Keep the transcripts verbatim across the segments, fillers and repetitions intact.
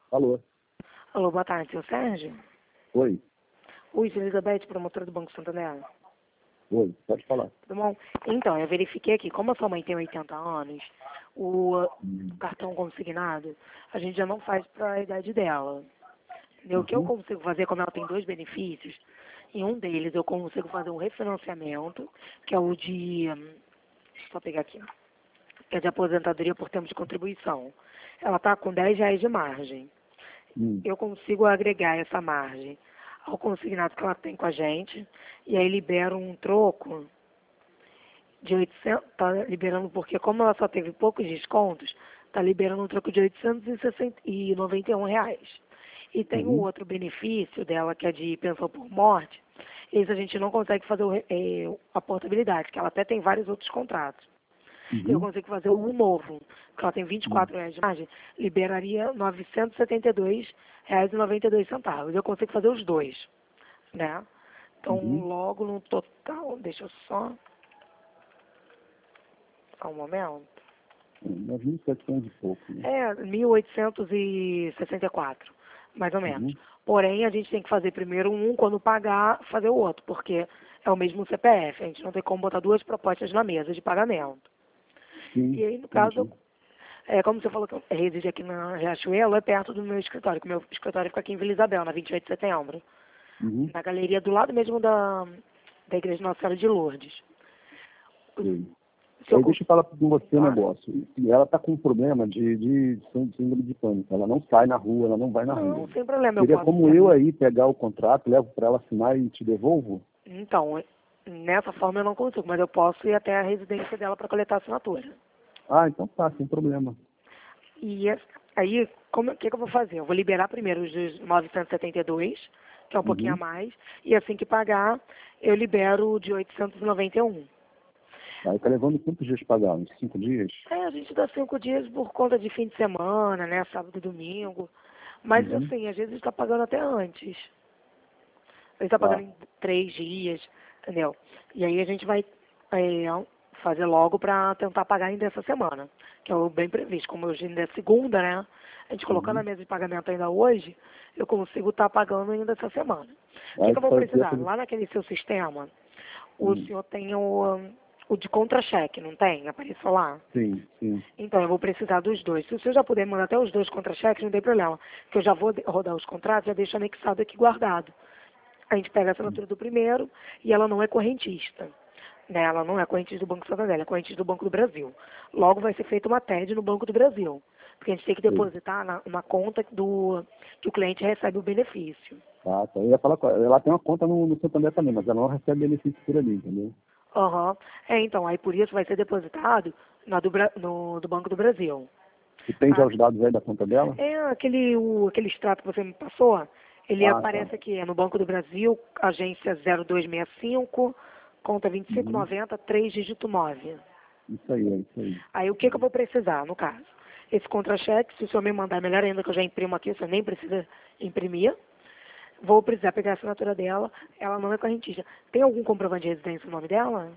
Alô? Alô, boa tarde, seu Sérgio? Oi? Oi, sou Elizabeth, promotora do Banco Santander. Oi, pode falar. Tudo bom? Então, eu verifiquei aqui, como a sua mãe tem oitenta anos, o Hum. cartão consignado, a gente já não faz para a idade dela. Entendeu? O que eu Uhum. consigo fazer, como ela tem dois benefícios, em um deles eu consigo fazer um refinanciamento, que é o de, hum, deixa eu só pegar aqui, que é de aposentadoria por tempo de contribuição. Ela está com dez reais de margem. Hum. Eu consigo agregar essa margem ao consignado que ela tem com a gente, e aí libero um troco de oitocentos, tá liberando porque como ela só teve poucos descontos, tá liberando um troco de oitocentos e noventa e um reais. E tem o Uhum. outro benefício dela, que é de pensão por morte, esse a gente não consegue fazer o re- eh, a portabilidade, que ela até tem vários outros contratos. Eu Uhum. consigo fazer um novo, que ela tem vinte e Hum. quatro reais de margem, liberaria novecentos e setenta e dois reais e noventa e dois centavos. Eu consigo fazer os dois, né? Então, Uhum. logo no total, deixa eu só, só um momento. Nós mil e setecentos e pouco, né? É, mil oitocentos e sessenta e quatro, mais ou menos. Uhum. Porém, a gente tem que fazer primeiro um, quando pagar, fazer o outro, porque é o mesmo C P F. A gente não tem como botar duas propostas na mesa de pagamento. Sim, E aí, no caso, entendi. é, como você falou que reside aqui na Riachuelo, é perto do meu escritório, que o meu escritório fica aqui em Vila Isabel, na vinte e oito de setembro, Uhum. na galeria do lado mesmo da, da Igreja Nossa Senhora de Lourdes. O, Sei. se eu Aí deixa eu falar com você um claro. negócio. E ela está com um problema de, de, de síndrome de pânico. Ela não sai na rua, ela não vai na rua. Não, sem problema, eu Seria posso como ter. eu aí pegar o contrato, levo para ela assinar e te devolvo? Então, nessa forma eu não consigo, mas eu posso ir até a residência dela para coletar a assinatura. Ah, então tá, sem problema. E es- aí, como, o que, que eu vou fazer? Eu vou liberar primeiro os dos novecentos e setenta e dois, que é um pouquinho a Uhum. mais, e assim que pagar, eu libero o de oitocentos e noventa e um. Aí tá levando quantos dias para pagar? Uns cinco dias? É, a gente dá cinco dias por conta de fim de semana, né? Sábado e domingo. Mas Uhum. assim, às vezes está pagando até antes. Ele está pagando Tá. em três dias, entendeu? E aí a gente vai é, fazer logo para tentar pagar ainda essa semana, que é o bem previsto. Como hoje ainda é segunda, né? A gente colocando a Uhum. mesa de pagamento ainda hoje, eu consigo estar pagando ainda essa semana. O que, Aí que eu tu vou faz precisar? essa... Lá naquele seu sistema, o Hum. senhor tem o, o de contra-cheque, não tem? Apareceu lá? Sim, sim. Então, eu vou precisar dos dois. Se o senhor já puder mandar até os dois contra-cheques, não tem problema. Que eu já vou de- rodar os contratos, já deixo anexado aqui guardado. A gente pega a assinatura do primeiro e ela não é correntista. Né? Ela não é correntista do Banco Santander, ela é correntista do Banco do Brasil. Logo vai ser feita uma T E D no Banco do Brasil. Porque a gente tem que Sei. depositar na, na conta do, que o cliente recebe o benefício. Tá, tá. Eu ia falar com ela. Ela tem uma conta no, no Santander também, mas ela não recebe benefício por ali, entendeu? Aham. É, então, aí por isso vai ser depositado na do, Bra- no, do Banco do Brasil. Tu tem já Tá? os dados aí da conta dela? É aquele, o, aquele extrato que você me passou, ele Ah, tá. aparece aqui, é no Banco do Brasil, agência zero dois seis cinco, conta vinte e cinco Uhum. noventa, três dígito nove. Isso aí, é isso aí. Aí o que, que eu vou precisar, no caso? Esse contra-cheque, se o senhor me mandar, melhor ainda que eu já imprimo aqui, o senhor nem precisa imprimir. Vou precisar pegar a assinatura dela, ela não é correntista. Tem algum comprovante de residência no nome dela?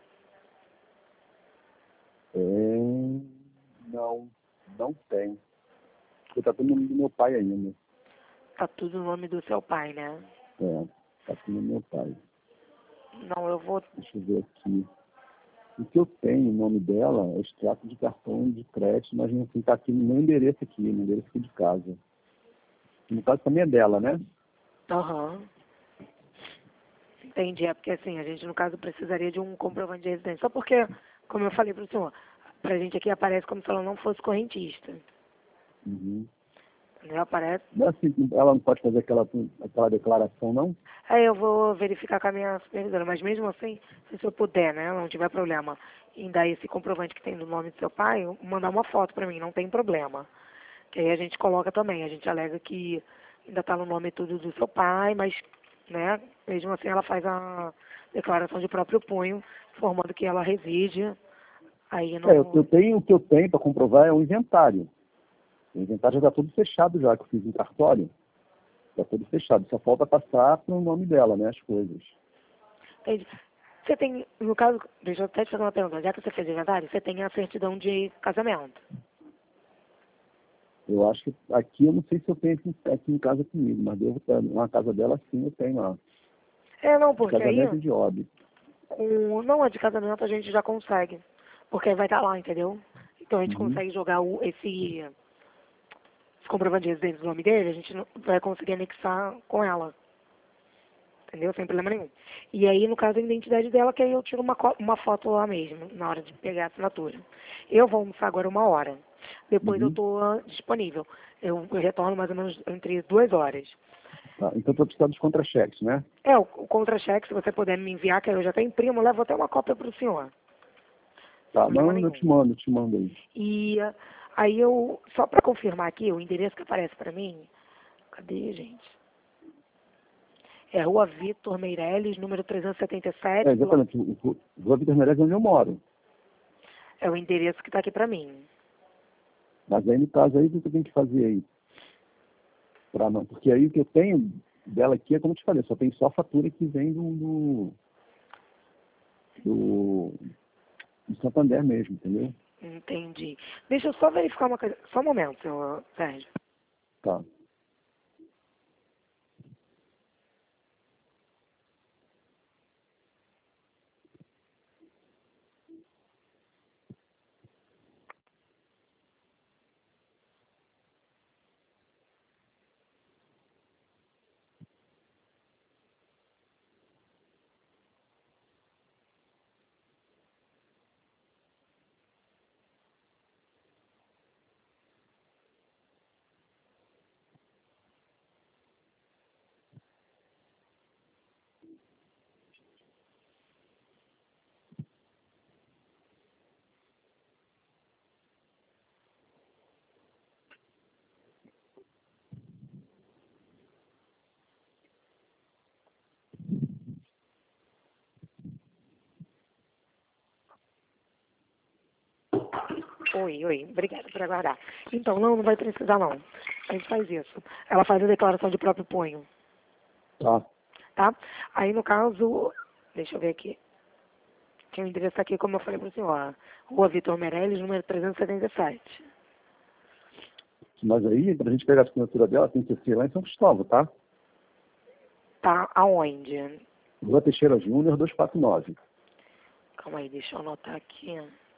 É... Não, não tem. Porque tá tudo no nome do meu pai ainda. Tá tudo no nome do seu pai, né? É, tá tudo no meu pai. Não, eu vou... Deixa eu ver aqui. O que eu tenho, o nome dela, é extrato de cartão de crédito, mas não está aqui no meu endereço aqui, no endereço aqui de casa. No caso também é dela, né? Aham. Entendi, é porque assim, a gente no caso precisaria de um comprovante de residência. Só porque, como eu falei para o senhor, pra gente aqui aparece como se ela não fosse correntista. Uhum. Entendeu? Aparece. Não é assim, ela não pode fazer aquela, aquela declaração, não? Aí eu vou verificar com a minha supervisora, mas mesmo assim, se o senhor puder, né, não tiver problema em dar esse comprovante que tem no nome do seu pai, mandar uma foto para mim, não tem problema. Que aí a gente coloca também, a gente alega que ainda está no nome tudo do seu pai, mas, né, mesmo assim ela faz a declaração de próprio punho, informando que ela reside aí É, eu, eu no... tenho, o que eu tenho para comprovar é o inventário. O inventário já está tudo fechado já, que eu fiz em cartório. Está tudo fechado. Só falta passar para o nome dela, né, as coisas. Entende? Você tem, no caso, deixa eu até te fazer uma pergunta, já que você fez inventário, você tem a certidão de casamento. Eu acho que aqui, eu não sei se eu tenho aqui, aqui em casa comigo, mas devo ter. Na casa dela, sim, eu tenho lá. É, não, De porque aí, casamento e de óbito. com, não, a de casamento a gente já consegue. Porque aí vai estar lá, entendeu? Então a gente Uhum. consegue jogar o, esse, esse comprovante de residência do nome dele, a gente não vai conseguir anexar com ela. Entendeu? Sem problema nenhum. E aí, no caso, a identidade dela, que aí eu tiro uma, co- uma foto lá mesmo, na hora de pegar a assinatura. Eu vou almoçar agora uma hora. Depois eu Uhum. estou disponível. Eu, eu retorno mais ou menos entre duas horas. Tá. Então, estou precisando dos contra-cheques, né? É, o, o contra-cheque, se você puder me enviar, que eu já até imprimo, eu levo até uma cópia para o senhor. Sem Tá, problema não, eu nenhum. te mando, eu te mando aí. E ah, aí eu, só para confirmar aqui, o endereço que aparece para mim, cadê, gente? É Rua Vitor Meireles, número trezentos e setenta e sete, É, bloco. exatamente. O, o, o Rua Vitor Meirelles é onde eu moro. É o endereço que está aqui para mim. Mas aí, no caso, aí, o que eu tenho que fazer aí? Pra não, porque aí o que eu tenho dela aqui é como eu te falei, só tem só a fatura que vem do, do, do, do Santander mesmo, entendeu? Entendi. Deixa eu só verificar uma coisa. Só um momento, senhor Sérgio. Tá. Oi, oi. Obrigada por aguardar. Então, não, não vai precisar, não. A gente faz isso. Ela faz a declaração de próprio punho, Tá. tá? Aí, no caso, deixa eu ver aqui. Que o endereço aqui, como eu falei para o senhor, Rua Vitor Meirelles, número trezentos e setenta e sete. Mas aí, pra gente pegar a assinatura dela, tem que ser lá em São Cristóvão, tá? Tá aonde? Rua Teixeira Júnior, duzentos e quarenta e nove. Calma aí, deixa eu anotar aqui.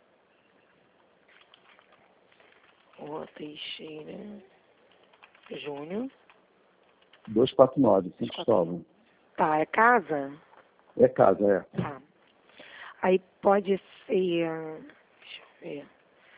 Rua Teixeira Júnior. duzentos e quarenta e nove, São Cristóvão. Tá, é casa? É casa, é. Tá. Aí pode ser, deixa eu ver,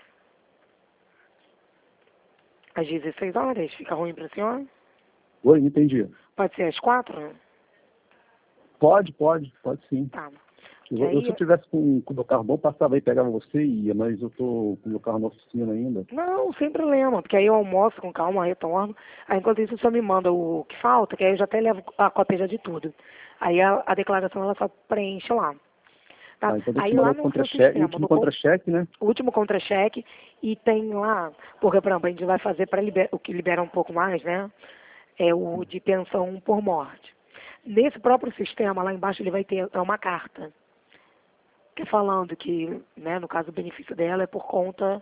às dezesseis horas? Fica ruim para o senhor? Oi, não entendi. Pode ser às quatro? Pode, pode, pode sim. Tá. Eu, Que eu, se aí, eu tivesse com com o meu carro bom, passava aí, pegava você e ia, mas eu tô com o meu carro na oficina ainda. não, sem problema, porque aí eu almoço com calma, retorno. Aí enquanto isso o senhor me manda o que falta, que aí eu já até levo a cópia já de tudo. Aí a, a declaração ela só preenche lá. Tá? Ah, então deixa eu Aí te mandar lá o no seu contra-cheque, o sistema, último no con- contra-cheque, né? o último contra-cheque, e tem lá, porque, por exemplo, a gente vai fazer para o que libera um pouco mais, né? É o de pensão por morte. Nesse próprio sistema, lá embaixo, ele vai ter é uma carta, que é falando que, né, no caso, o benefício dela é por conta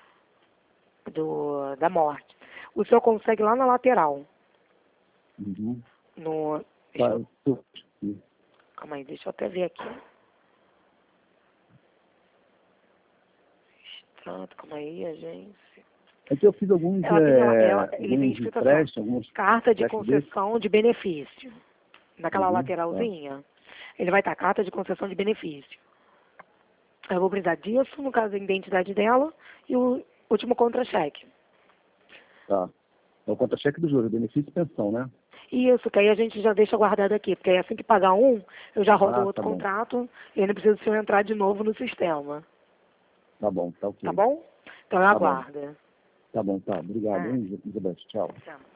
do, da morte. O senhor consegue lá na lateral, Uhum. no... Deixa Tá, eu, eu tô- calma aí, deixa eu até ver aqui. Extrato, calma aí, agência. É que eu fiz alguns, Ela tem lá, é, ela, ele vem alguns escrito assim, ó, empréstimos, alguns carta de cheques desses. concessão de benefício. Naquela Uhum, tá. lateralzinha, ele vai estar carta de concessão de benefício. Eu vou precisar disso, no caso, da identidade dela e o último contra-cheque. Tá. É o contra-cheque do juro, benefício e pensão, né? Isso, que aí a gente já deixa guardado aqui, porque aí assim que pagar um, eu já rodo Ah, outro tá bom. contrato e aí não precisa o senhor entrar de novo no sistema. Tá bom, tá Tá ok. bom? Então eu Tá bom. aguardo. Tá bom, tá. Obrigado, Ah, hein, Elizabeth. Tchau. tchau.